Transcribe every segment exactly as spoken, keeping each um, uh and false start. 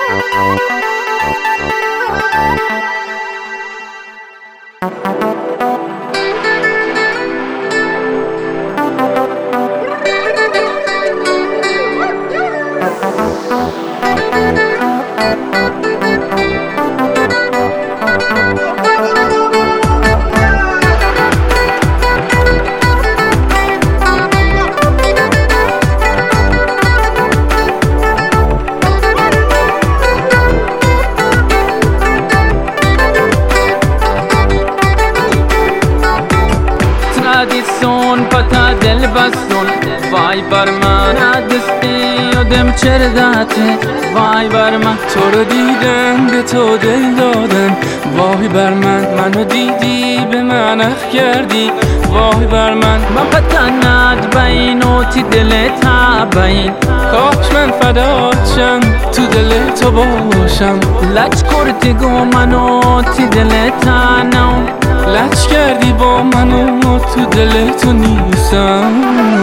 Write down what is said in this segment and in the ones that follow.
tradition پتا دل بستون وای بر من دستی آدم چردته وای بر من تو رو دیدم به تو دل دادم وای بر من منو دیدی به من اخ کردی وای بر من من پتا ند بین و تی دل تا بین کاش من فدات شم تو دل تو باشم لچ کرتی گو منو تی دل تا نو لچ کردی با منو تو دل تو نیستم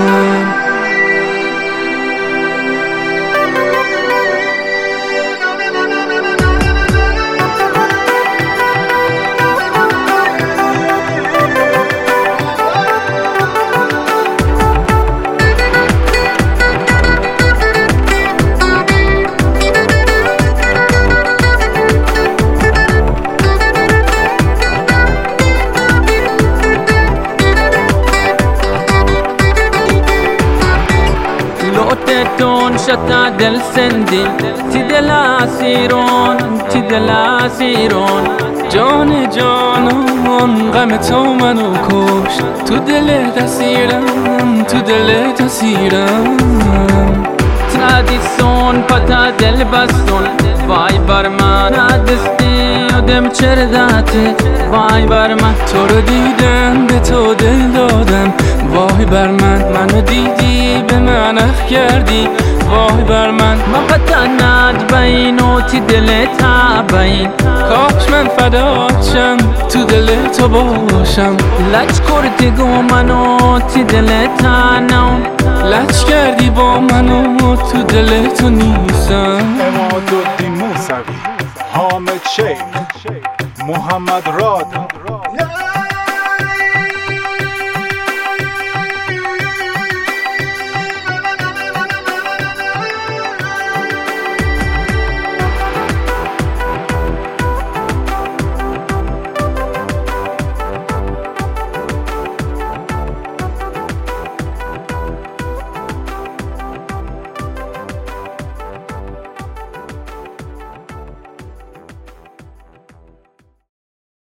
تون شتا دل سندی تی دل اسیرون تی دل اسیرون جان جانان غم تو منو کش تو دل تسیرم تو دل تسیرم tradition پتا دل بستون وای بر من دستی آدم چردته وای بر من تو رو دیدم به تو دل دادم وای بر من منو دیدی به من اخ کردی وای بر من من پتا ند بین و تی دل تا بین کاش من فدات شم تو دل تو باشم لچ کرتی گو منو تی دل تا نو لچ کردی با منو تو دل تو نیستم عمادالدین موسوی حامد شیخ محمد راد